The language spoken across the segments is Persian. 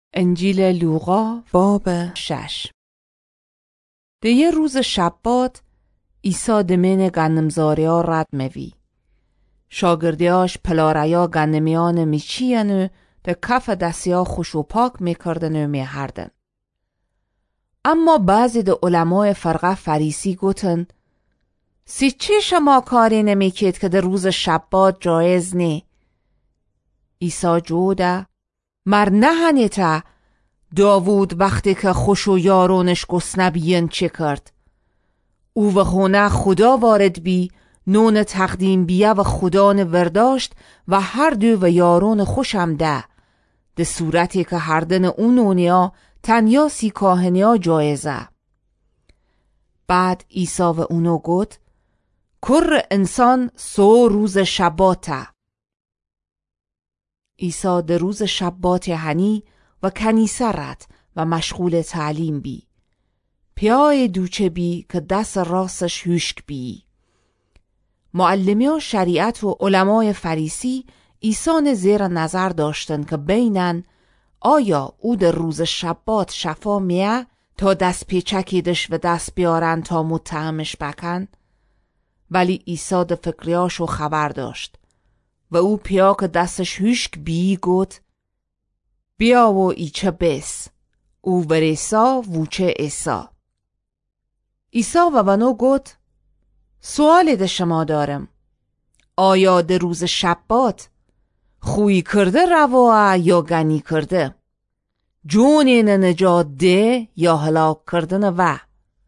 انجیل لوقا باب 6. ده یه روز شبات عیسی دمین گندمزاریا رد موی. شاگردیاش پلاریا گندمیان میچینو ده کف دستیا خوش و پاک میکردن و میهردن. اما بعضی ده علمای فرقه فریسی گوتن سی چی شما کاری نمیکید که ده روز شبات جایز نی؟ عیسی جوده مر نهنیتا داوود وقتی که خوش و یارونش گسنه بیین چه کرد؟ او و خونه خدا وارد بی نون تقدیم بیه و خدا نورداشت و هر دو و یارون خوشم ده صورتی که هردن اون نونیا تنیا سی کاهنیا جایزه. بعد عیسی و اونو گفت کر انسان سو روز شباته. عیسی ده روز شبات هنی و کنیسه رد و مشغول تعلیم بی. پیای دوچه بی که دست راستش هوشک بی. معلمی شریعت و علمای فریسی عیسی زیر نظر داشتن که بینن آیا او در روز شبات شفا میه تا دست پیچکیدش و دست بیارن تا متهمش بکن؟ ولی عیسی ده فکریاشو خبر داشت و او پیا که دستش هوشک بی گوت بیا و ایچه بس او وریسا ووچه ایسا. عیسی و بنو گوت سوالی ده شما دارم، آیا ده روز شبات خوی کرده رواه یا گنی کرده؟ جونین نجات ده یا هلاک کردن و؟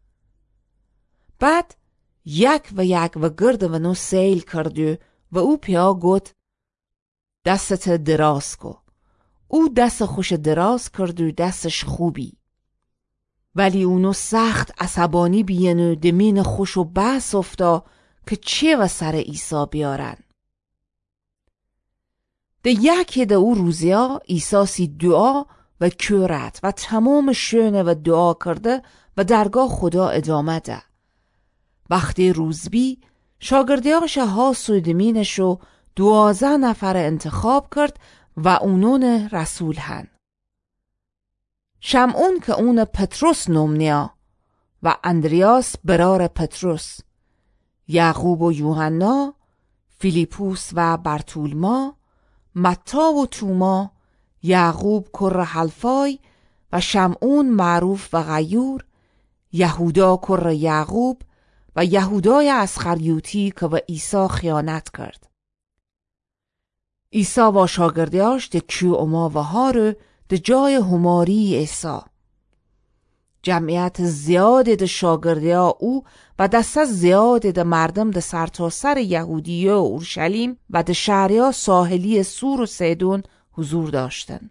بعد یک و گرد و نو سیل کردو و او پیا گوت دستت دراز کو. او دست خوش دراز کرد و دستش خوبی. ولی اونو سخت عصبانی بیینو دمین خوش و بس افتا که چه و سر عیسی بیارن. ده یکی ده او روزیا عیسی سی دعا و کرد و تمام شونه و دعا کرده و درگاه خدا ادامه ده. وقتی روزبی شاگردیاش ها سودمینشو 12 نفر انتخاب کرد و اونون رسول هن. شمعون که اون پتروس نومنیا و اندریاس برار پتروس، یعقوب و یوحنا، فیلیپوس و برتولما، متا و توما، یعقوب کر حلفای و شمعون معروف و غیور، یهودا کر یعقوب و یهودای اسخریوطی که به عیسی خیانت کرد. عیسی با شاگردیاش ده کیو اما و ها رو ده جای هماری عیسی. جمعیت زیاد ده شاگردیا او و دست زیاد ده مردم ده سرتاسر یهودیه و اورشلیم و ده شهریا ساحلی سور و سیدون حضور داشتن.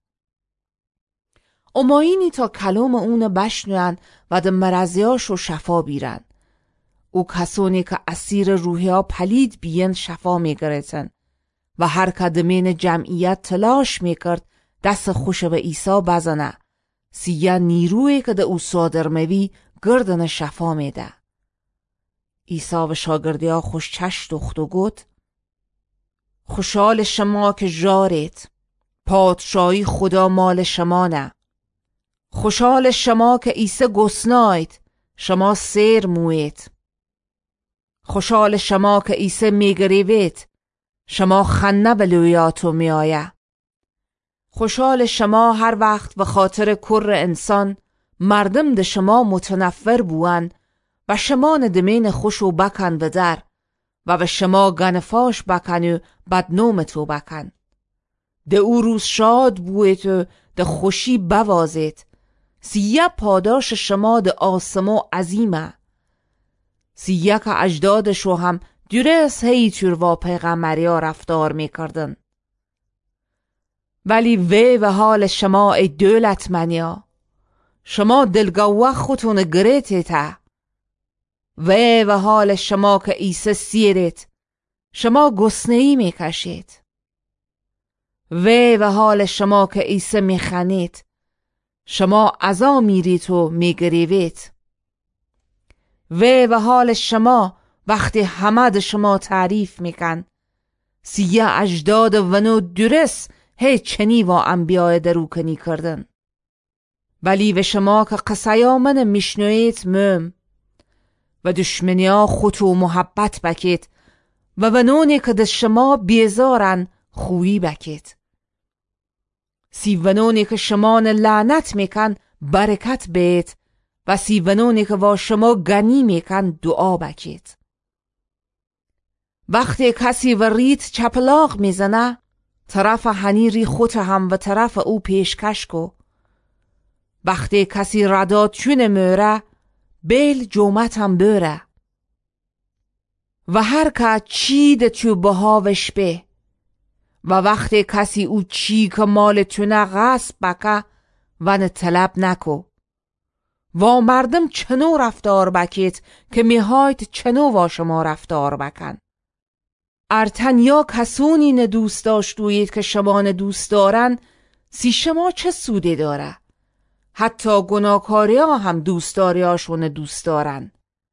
اماینی تا کلام اون بشنوین و ده مرضیاشو شفا بیرن. او کسانی که اسیر روحیا پلید بیین شفا میگرتن و هر کدمین جمعیت تلاش میکرد دست خوش به عیسی بزنه. سیه نیروی که ده او صادر موی گردن شفا میده. عیسی و شاگردیا خوش چشت و گفت خوشحال شما که جارید، پادشاهی خدا مال شما نه. خوشحال شما که عیسی گسناید، شما سیر موید. خوشحال شما که عیسی میگریوید، شما خنه به لویاتو می آیه. خوشحال شما هر وقت به خاطر کر انسان مردم ده شما متنفر بوان و شما ندمین خوش و بکن به در و به شما گنفاش بکن و بدنوم تو بکن. ده او روز شاد بوید و ده خوشی بوازید. سیه پاداش شما ده آسمو عظیمه. سیه که اجدادشو هم درست هیچور و پیغمبریا رفتار میکردن. ولی وی و حال شما ای دولتمنیا، شما دلگوه خودتون گریتیته. وی و حال شما که عیسی سیرید، شما گسنه‌ای میکشید. وی و حال شما که عیسی میخنید، شما عزا میرید و میگریوید. وی و حال شما وقتی همه شما تعریف میکن، سیه اجداد ونو درست هی چنی و انبیاء دروکنی کردن. ولی و شما که قصیا من میشنوید مم و دشمنیا خود و محبت بکید و ونونی که دست شما بیزارن خویی بکید. سیونونی که شما لعنت میکن برکت بید و سیونونی که با شما گنی میکن دعا بکید. وقتی کسی و ریت چپلاق میزنه طرف هنیری خود هم و طرف او پیشکش کو. وقتی کسی رداد چون موره بیل جومت هم بره. و هر که چید تو بهاوش به و وقتی کسی او چی که مال تونه غصب بکه و طلب نکو. و مردم چنو رفتار بکید که میهاید چنو با شما رفتار بکن. ارتنیا کسونی ندوست داشتوید که شما ندوست دارن سی شما چه سودی داره؟ حتی گناهکاری ها هم دوستاریاشون دوست دارن.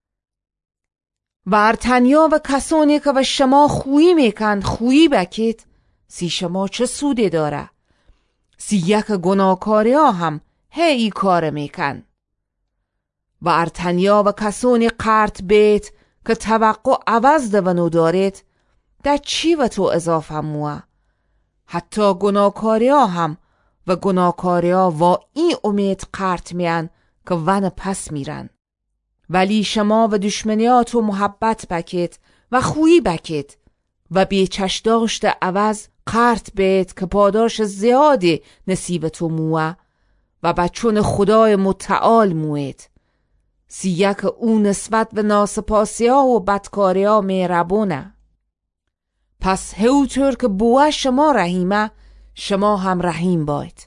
و ارتنیا و کسانی که به شما خویی میکن خویی بکید سی شما چه سودی داره؟ سی یک گناهکاری ها هم هی کار میکن. و ارتنیا و کسانی قرط بیت که توقع عوض دونو دارید در چی و تو اضافه موه؟ حتی گناهکاری ها هم و گناهکاری ها و این امید قرط میان که ون پس میرن. ولی شما و دشمنیات و محبت بکید و خویی بکید و بی چش داشت عوض قرط بید که پاداش زیادی نصیب تو موه و بچون خدای متعال موید. سی یک او نسبت به ناسپاسی ها و بدکاری ها مهربونه. پس هوتر که بوه شما رحیمه شما هم رحیم باید.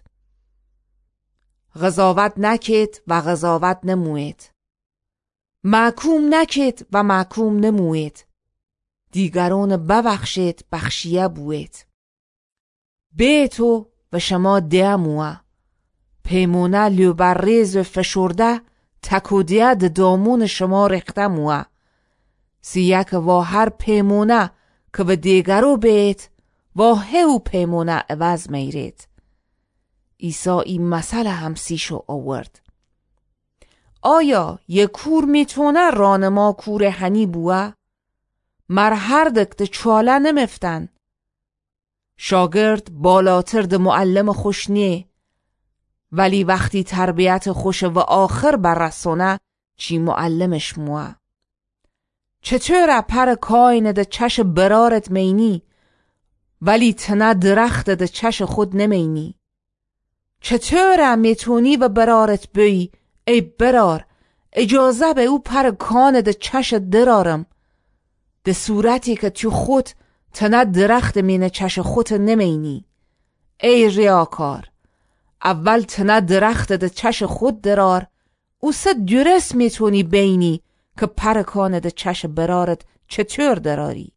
قضاوت نکید و قضاوت نموید. محکوم نکید و محکوم نموید. دیگران ببخشید بخشیه بوید. بیتو و شما ده موه. پیمونه لیوبرریز و فشرده تکودیه ده دامون شما رخته موه. سی یک و هر پیمونه که به دیگرو بیت و هیو پیمونه عوض میرید. عیسی این مسئله هم سیشو آورد. آیا یک کور میتونه رانما کور هنی بوه؟ مر هر دکت چاله نمفتن. شاگرد بالاتر ده معلم خوش نیه. ولی وقتی تربیت خوش و آخر بررسونه چی معلمش موه؟ چطور پر کاین ده چش برارت مینی ولی تنه درخت ده چش خود نمینی؟ چطور میتونی و برارت بی ای برار اجازه به او پر کان ده چش درارم ده صورتی که تو خود تنه درخت مینه چش خود نمینی؟ ای ریاکار اول تنه درخت ده چش خود درار او سه درست میتونی بینی که پر کان ده چش برارت چطور دراری؟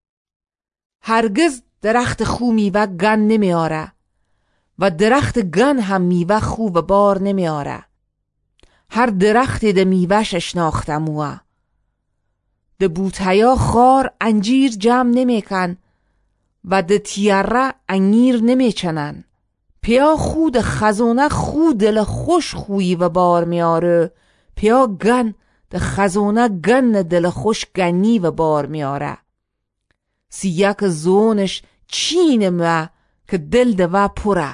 هرگز درخت خو میوه گن نمیاره و درخت گن هم میوه خو و بار نمیاره. هر درختی ده میوهش اشناختموه. ده بوتیا خار انجیر جمع نمیکن و ده تیاره انگیر نمیچنن. پیا خود خزونه خود دل خوش خویی و بار میاره. پیا گن ده خزونه گن دل خوش گنی و بار میاره. سی یک زونش چین مه که دل ده و پره.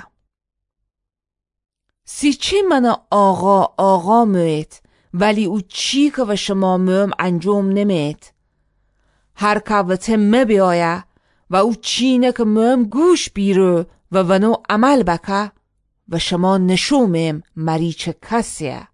سی چی من آقا موید ولی او چی که و شما موم انجام نمید. هر که و تمه بیایه و او چینه که موم گوش بیره و ونو عمل بکه و شما نشومیم مریچ کسیه.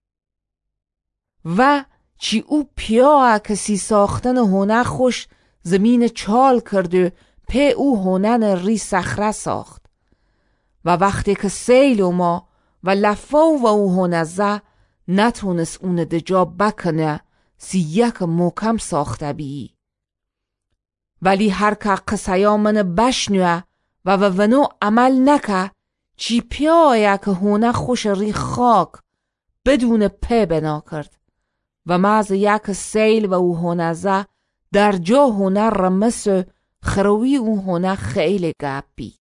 و چی او پیاه کسی ساختن هونه خوش زمین چال کرده پی او هونن ری صخره ساخت. و وقتی که سیل ما و لفاو و او هونزه نتونست اون دجا بکنه سی یک موکم ساخته بی. ولی هر که قصیا من بشنوه و ونو عمل نکه چی پیایه که هونه خوش ری خاک بدون پی بنا کرد و ماز یک سیل و او هونزه در جا هونه رمس خروی او هونه خیلی گپی.